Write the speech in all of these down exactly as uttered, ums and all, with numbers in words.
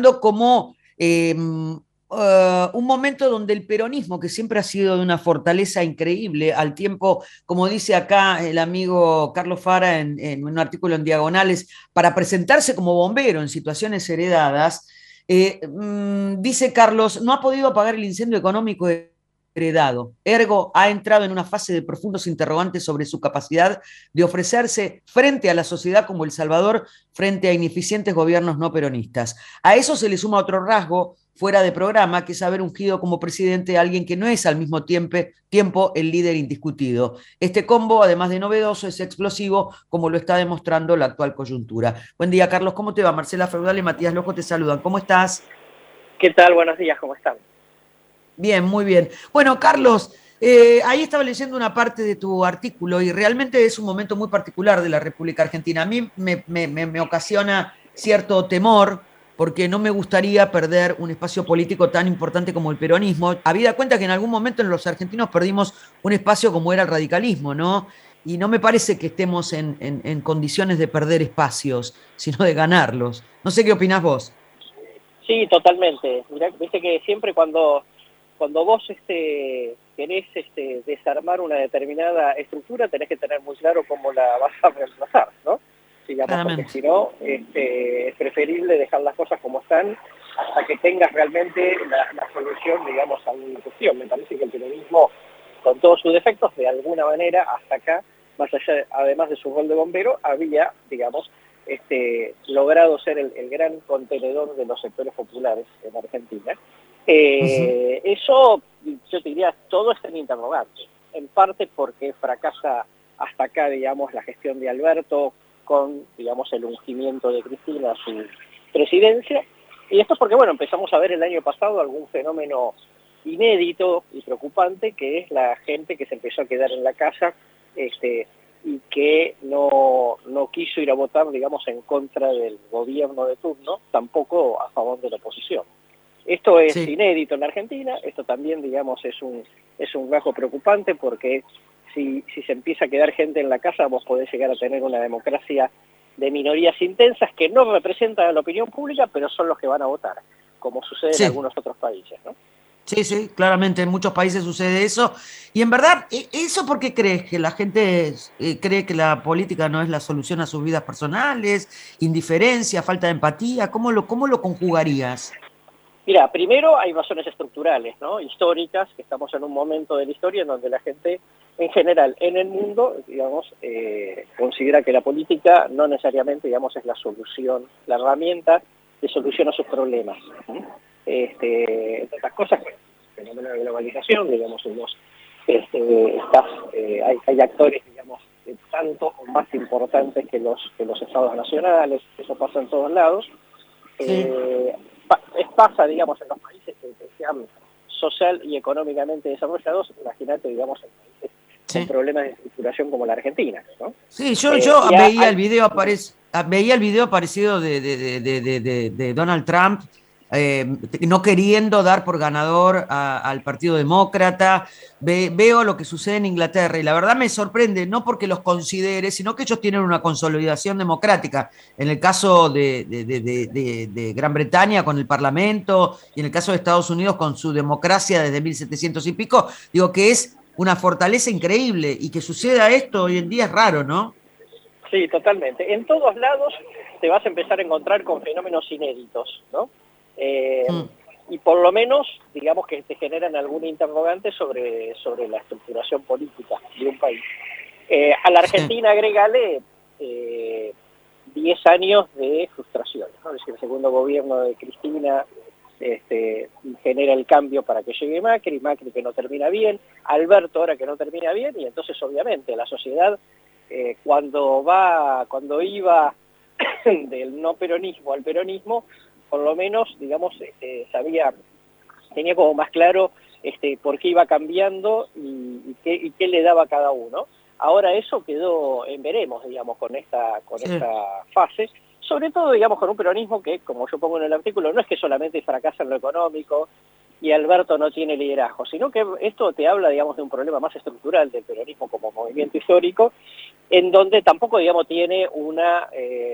pasando como eh, uh, un momento donde el peronismo, que siempre ha sido de una fortaleza increíble, al tiempo, como dice acá el amigo Carlos Fara en, en un artículo en Diagonales, para presentarse como bombero en situaciones heredadas, eh, mmm, dice Carlos, no ha podido apagar el incendio económico heredado. Ergo, ha entrado en una fase de profundos interrogantes sobre su capacidad de ofrecerse frente a la sociedad como El Salvador frente a ineficientes gobiernos no peronistas. A eso se le suma otro rasgo fuera de programa, que es haber ungido como presidente a alguien que no es al mismo tiempo, tiempo el líder indiscutido. Este combo, además de novedoso, es explosivo, como lo está demostrando la actual coyuntura. Buen día, Carlos, ¿cómo te va? Marcela Feudal y Matías Lojo te saludan. ¿Cómo estás? ¿Qué tal? Buenos días, ¿cómo están? Bien, muy bien. Bueno, Carlos, eh, ahí estaba leyendo una parte de tu artículo y realmente es un momento muy particular de la República Argentina. A mí me, me, me, me ocasiona cierto temor porque no me gustaría perder un espacio político tan importante como el peronismo. Habida cuenta que en algún momento los argentinos perdimos un espacio como era el radicalismo, ¿no? Y no me parece que estemos en, en, en condiciones de perder espacios, sino de ganarlos. No sé qué opinás vos. Sí, totalmente. Mirá, viste que siempre cuando, cuando vos este, querés este, desarmar una determinada estructura, tenés que tener muy claro cómo la vas a reemplazar, ¿no? Digamos, porque Claramente. si no, este, es preferible dejar las cosas como están hasta que tengas realmente la, la solución, digamos, a una cuestión. Me parece que el peronismo, con todos sus defectos, de alguna manera, hasta acá, más allá, además de su rol de bombero, había, digamos, este, logrado ser el, el gran contenedor de los sectores populares en Argentina. Uh -huh. Eh, eso, yo te diría, todo está en interrogante. En parte porque fracasa hasta acá, digamos, la gestión de Alberto con, digamos, el ungimiento de Cristina a su presidencia. Y esto es porque, bueno, empezamos a ver el año pasado algún fenómeno inédito y preocupante, que es la gente que se empezó a quedar en la casa, este, y que no, no quiso ir a votar, digamos, en contra del gobierno de turno, tampoco a favor de la oposición. Esto es Sí. inédito en la Argentina, esto también, digamos, es un, es un rasgo preocupante porque si, si se empieza a quedar gente en la casa, vos podés llegar a tener una democracia de minorías intensas que no representan a la opinión pública, pero son los que van a votar, como sucede en Sí. algunos otros países, ¿no? Sí, sí, claramente en muchos países sucede eso. Y en verdad, ¿e- ¿eso por qué crees? ¿Que la gente eh, cree que la política no es la solución a sus vidas personales? ¿Indiferencia, falta de empatía? ¿Cómo lo, cómo lo conjugarías? Mira, primero hay razones estructurales, ¿no? Históricas, que estamos en un momento de la historia en donde la gente, en general, en el mundo, digamos, eh, considera que la política no necesariamente, digamos, es la solución, la herramienta de solución a sus problemas. ¿Sí? Este, entre otras cosas, pues, el fenómeno de globalización, digamos, los, este, estas, eh, hay, hay actores, digamos, tanto o más importantes que los, que los estados nacionales, eso pasa en todos lados. Sí, Eh, pasa, digamos, en los países que, que sean social y económicamente desarrollados, imagínate, digamos, en países con sí. problemas de estructuración como la Argentina, ¿no? Sí, yo, Eh, yo y a, veía el hay, video aparec- ah, veía el video aparecido de, de, de, de, de, de- de Donald Trump, eh, no queriendo dar por ganador a- al Partido Demócrata. Ve- veo lo que sucede en Inglaterra y la verdad me sorprende, no porque los considere, sino que ellos tienen una consolidación democrática. En el caso de, de, de, de, de- de Gran Bretaña con el Parlamento y en el caso de Estados Unidos con su democracia desde mil setecientos y pico, digo que es una fortaleza increíble y que suceda esto hoy en día es raro, ¿no? sí, totalmente. En todos lados te vas a empezar a encontrar con fenómenos inéditos, ¿no? Eh, Mm, y por lo menos, digamos que te generan algún interrogante sobre, sobre la estructuración política de un país. Eh, a la sí, Argentina, agregale eh, diez años de frustración, ¿no? Es decir, el segundo gobierno de Cristina este, genera el cambio para que llegue Macri, Macri que no termina bien, Alberto ahora que no termina bien, y entonces obviamente la sociedad eh, cuando va, cuando iba del no peronismo al peronismo, por lo menos, digamos, este, sabía, tenía como más claro este, por qué iba cambiando y, y, qué, y qué le daba a cada uno. Ahora eso quedó en veremos, digamos, con esta, con sí, esta fase, sobre todo, digamos, con un peronismo que, como yo pongo en el artículo, no es que solamente fracasa en lo económico y Alberto no tiene liderazgo, sino que esto te habla, digamos, de un problema más estructural del peronismo como movimiento histórico, en donde tampoco, digamos, tiene una eh,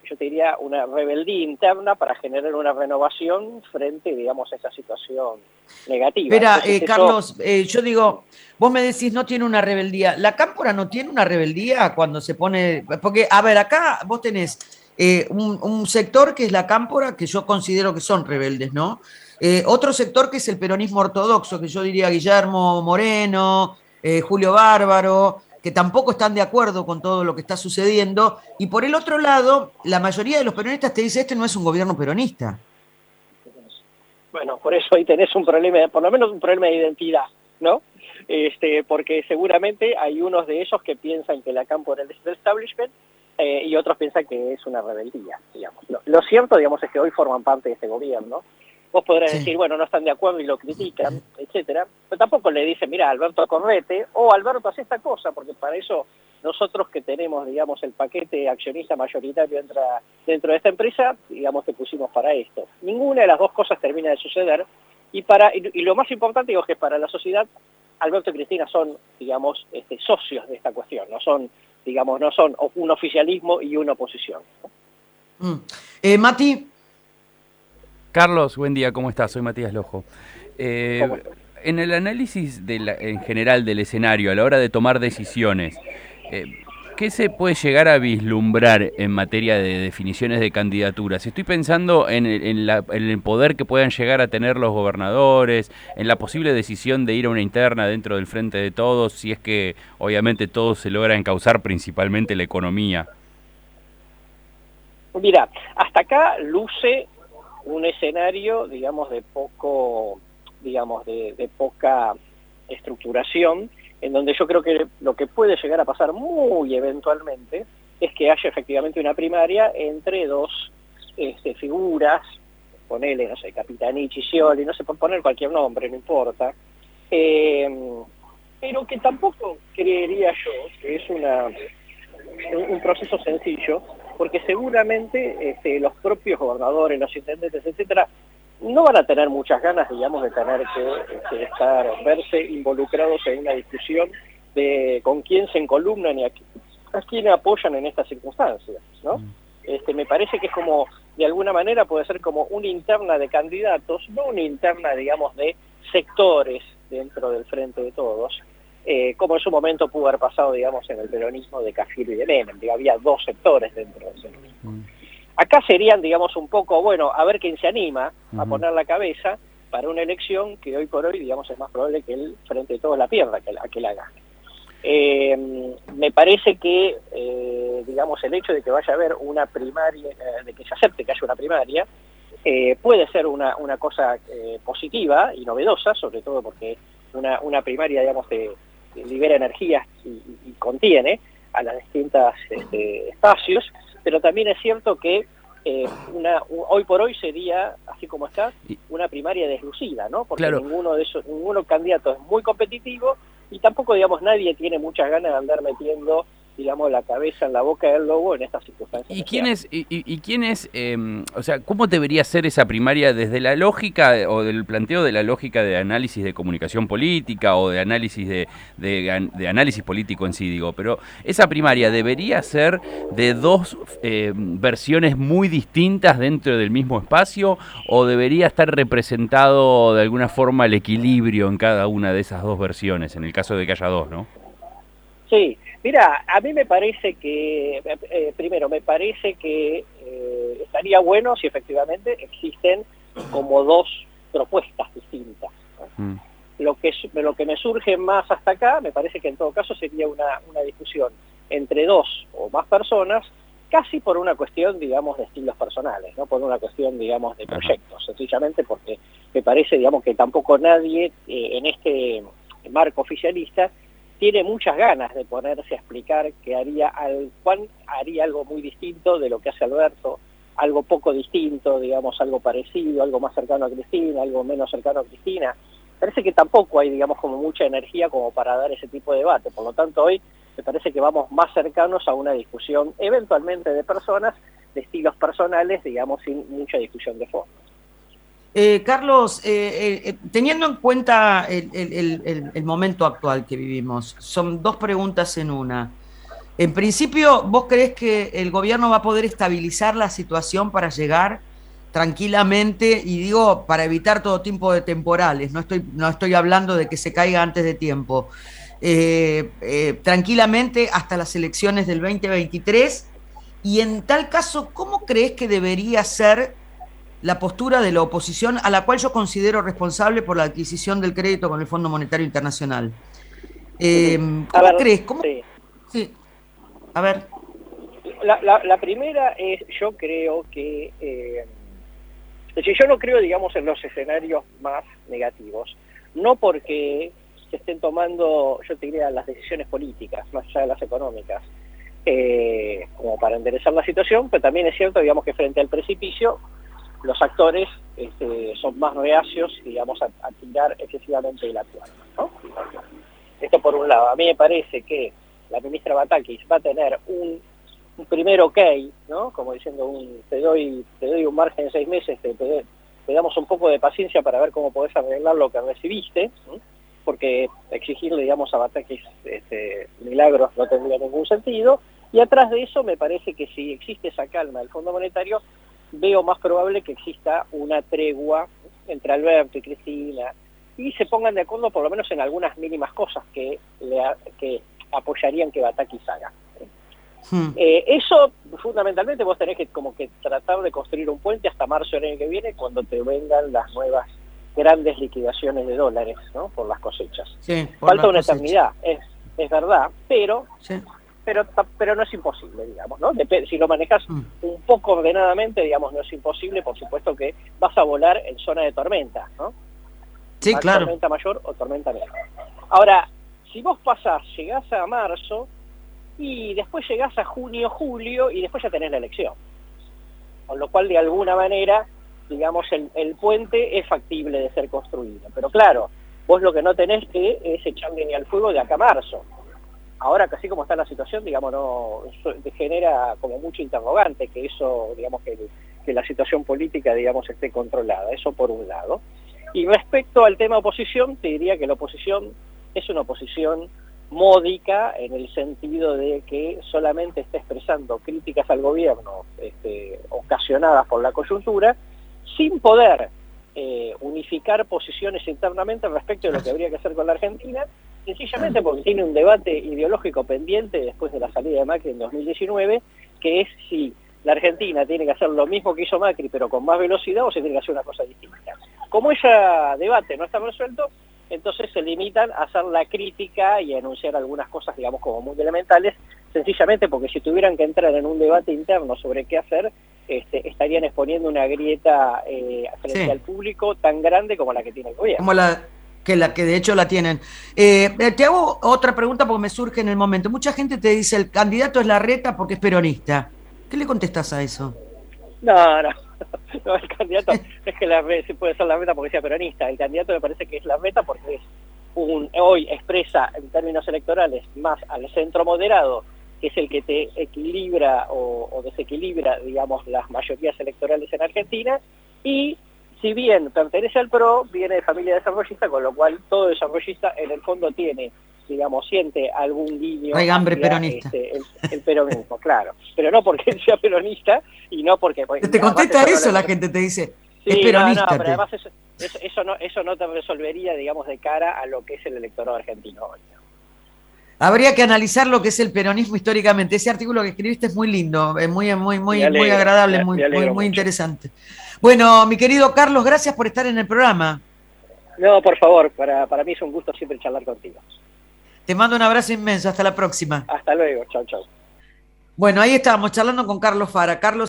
yo te diría, una rebeldía interna para generar una renovación frente, digamos, a esa situación negativa. Espera, Entonces, eh, eso, Carlos, eh, yo digo, vos me decís no tiene una rebeldía. ¿La Cámpora no tiene una rebeldía cuando se pone...? Porque, a ver, acá vos tenés eh, un, un sector que es la Cámpora, que yo considero que son rebeldes, ¿no? Eh, otro sector que es el peronismo ortodoxo, que yo diría Guillermo Moreno, eh, Julio Bárbaro, que tampoco están de acuerdo con todo lo que está sucediendo. Y por el otro lado, la mayoría de los peronistas te dice, este no es un gobierno peronista. bueno, por eso ahí tenés un problema, por lo menos un problema de identidad, ¿no? Este, porque seguramente hay unos de ellos que piensan que la Cámpora es el establishment eh, y otros piensan que es una rebeldía, digamos. Lo, lo cierto, digamos, es que hoy forman parte de este gobierno. Vos podrás Sí. decir, bueno, no están de acuerdo y lo critican, etcétera, pero tampoco le dicen, mira, Alberto, correte, o Alberto, hace esta cosa, porque para eso nosotros que tenemos, digamos, el paquete accionista mayoritario dentro, dentro de esta empresa, digamos, que pusimos para esto. Ninguna de las dos cosas termina de suceder, y para y, y lo más importante, digo, es que para la sociedad, Alberto y Cristina son, digamos, este, socios de esta cuestión, no son, digamos, no son un oficialismo y una oposición. Mm. Eh, Mati. Carlos, buen día, ¿cómo estás? Soy Matías Lojo. Eh, en el análisis de la, en general del escenario, a la hora de tomar decisiones, eh, ¿qué se puede llegar a vislumbrar en materia de definiciones de candidaturas? Estoy pensando en el, en, la, en el poder que puedan llegar a tener los gobernadores, en la posible decisión de ir a una interna dentro del Frente de Todos, si es que obviamente todo se logra encauzar, principalmente la economía. Mira, hasta acá luce un escenario, digamos, de poco, digamos, de, de poca estructuración, en donde yo creo que lo que puede llegar a pasar muy eventualmente es que haya efectivamente una primaria entre dos este, figuras, ponele, no sé, Capitanici, Scioli, no sé, por poner cualquier nombre, no importa, eh, pero que tampoco creería yo que es una, un, un proceso sencillo, porque seguramente este, los propios gobernadores, los intendentes, etcétera, no van a tener muchas ganas, digamos, de tener que este, estar, verse involucrados en una discusión de con quién se encolumnan y a, a quién apoyan en estas circunstancias, ¿no? Este, me parece que es como, de alguna manera puede ser como una interna de candidatos, no una interna, digamos, de sectores dentro del Frente de Todos, Eh, como en su momento pudo haber pasado, digamos, en el peronismo de Cafiero y de Menem, digo, había dos sectores dentro de ese mismo. Acá serían, digamos, un poco, bueno, a ver quién se anima a poner la cabeza para una elección que hoy por hoy, digamos, es más probable que el Frente de Todos la pierda, que la, que la gane. Eh, me parece que, eh, digamos, el hecho de que vaya a haber una primaria, eh, de que se acepte que haya una primaria, eh, puede ser una, una cosa eh, positiva y novedosa, sobre todo porque una, una primaria, digamos, de libera energías y, y, y contiene a las distintas este, espacios, pero también es cierto que eh, una, hoy por hoy sería, así como está, una primaria deslucida, ¿no? Porque claro, ninguno de esos, ninguno candidato es muy competitivo y tampoco, digamos, nadie tiene muchas ganas de andar metiendo, digamos, la cabeza en la boca del lobo en estas circunstancias. ¿Y quién es, y, y quién es eh, o sea, cómo debería ser esa primaria desde la lógica o del planteo de la lógica de análisis de comunicación política o de análisis de, de, de análisis político en sí, digo, pero esa primaria debería ser de dos eh, versiones muy distintas dentro del mismo espacio o debería estar representado de alguna forma el equilibrio en cada una de esas dos versiones, en el caso de que haya dos, ¿no? Sí. Mira, a mí me parece que, eh, primero, me parece que eh, estaría bueno si efectivamente existen como dos propuestas distintas, ¿no? Mm. Lo que, lo que me surge más hasta acá, me parece que en todo caso sería una, una discusión entre dos o más personas, casi por una cuestión, digamos, de estilos personales, no por una cuestión, digamos, de proyectos, sencillamente porque me parece, digamos, que tampoco nadie eh, en este marco oficialista tiene muchas ganas de ponerse a explicar que haría, al, Juan haría algo muy distinto de lo que hace Alberto, algo poco distinto, digamos, algo parecido, algo más cercano a Cristina, algo menos cercano a Cristina. Parece que tampoco hay, digamos, como mucha energía como para dar ese tipo de debate. Por lo tanto, hoy me parece que vamos más cercanos a una discusión eventualmente de personas, de estilos personales, digamos, sin mucha discusión de fondo. Eh, Carlos, eh, eh, teniendo en cuenta el, el, el, el momento actual que vivimos, son dos preguntas en una. En principio, ¿vos creés que el gobierno va a poder estabilizar la situación para llegar tranquilamente? Y digo, para evitar todo tipo de temporales, no estoy, no estoy hablando de que se caiga antes de tiempo. Eh, eh, tranquilamente hasta las elecciones del veinte veintitrés, y en tal caso, ¿cómo crees que debería ser la postura de la oposición, a la cual yo considero responsable por la adquisición del crédito con el Fondo Monetario Internacional? Eh, A ¿Cómo ver, crees? ¿Cómo? sí. Sí, a ver. La, la, la primera es, yo creo que, eh, es decir, yo no creo, digamos, en los escenarios más negativos, no porque se estén tomando, yo te diría, las decisiones políticas, más allá de las económicas, eh, como para enderezar la situación, pero también es cierto, digamos, que frente al precipicio, los actores este, son más reacios, digamos, a, a tirar excesivamente la toalla, ¿no? Esto por un lado. A mí me parece que la ministra Batakis va a tener un, un primer ok, ¿no? Como diciendo, un, te doy te doy un margen de seis meses, te, te, te damos un poco de paciencia para ver cómo podés arreglar lo que recibiste, ¿no? Porque exigirle, digamos, a Batakis este, milagros no tendría ningún sentido. Y atrás de eso me parece que si existe esa calma del Fondo Monetario, veo más probable que exista una tregua entre Alberto y Cristina, y se pongan de acuerdo por lo menos en algunas mínimas cosas que, le, que apoyarían que Batakis haga. Hmm. Eh, eso, fundamentalmente, vos tenés que como que tratar de construir un puente hasta marzo del año que viene, cuando te vengan las nuevas grandes liquidaciones de dólares, ¿no? Por las cosechas. Sí, por Falta una cosecha. eternidad, es, es verdad, pero... Sí. Pero, pero no es imposible, digamos, ¿no? Dep- si lo manejas mm. un poco ordenadamente, digamos, no es imposible, por supuesto que vas a volar en zona de tormenta, ¿no? Sí, Más claro. Tormenta mayor o tormenta menor. Ahora, si vos pasás, llegás a marzo, y después llegás a junio, julio, y después ya tenés la elección. Con lo cual, de alguna manera, digamos, el, el puente es factible de ser construido. Pero claro, vos lo que no tenés que es echarle ni al fuego de acá a marzo. Ahora, casi como está la situación, digamos, no genera como mucho interrogante que eso, digamos, que, que la situación política, digamos, esté controlada. Eso por un lado. Y respecto al tema oposición, te diría que la oposición es una oposición módica en el sentido de que solamente está expresando críticas al gobierno este, ocasionadas por la coyuntura, sin poder eh, unificar posiciones internamente respecto de lo que habría que hacer con la Argentina, sencillamente porque tiene un debate ideológico pendiente después de la salida de Macri en dos mil diecinueve, que es si la Argentina tiene que hacer lo mismo que hizo Macri, pero con más velocidad, o si tiene que hacer una cosa distinta. Como ese debate no está resuelto, entonces se limitan a hacer la crítica y a enunciar algunas cosas, digamos, como muy elementales, sencillamente porque si tuvieran que entrar en un debate interno sobre qué hacer, este, estarían exponiendo una grieta eh, frente sí. al público tan grande como la que tiene el gobierno. Como la... que la que de hecho la tienen. Eh, te hago otra pregunta porque me surge en el momento. Mucha gente te dice, el candidato es Larreta porque es peronista. ¿Qué le contestás a eso? No, no, no el candidato es que Larreta, puede ser Larreta porque sea peronista. El candidato me parece que es Larreta porque es un, hoy expresa en términos electorales más al centro moderado, que es el que te equilibra o, o desequilibra, digamos, las mayorías electorales en Argentina, y si bien pertenece al P R O, viene de familia desarrollista, con lo cual todo desarrollista en el fondo tiene, digamos, siente algún guiño Regambre hacia peronista. Este, el, el peronismo, claro. Pero no porque él sea peronista y no porque... porque te contesta eso, eso no la le... gente te dice, sí, es peronista. No, no, pero además eso, eso, eso, no, eso no te resolvería, digamos, de cara a lo que es el electorado argentino hoy. Habría que analizar lo que es el peronismo históricamente. Ese artículo que escribiste es muy lindo, es muy, muy, muy, alegro, muy agradable, me, muy, me muy, muy interesante. Bueno, mi querido Carlos, gracias por estar en el programa. No, por favor, para, para mí es un gusto siempre charlar contigo. Te mando un abrazo inmenso, hasta la próxima. Hasta luego, chau, chau. Bueno, ahí estábamos charlando con Carlos Fara. Carlos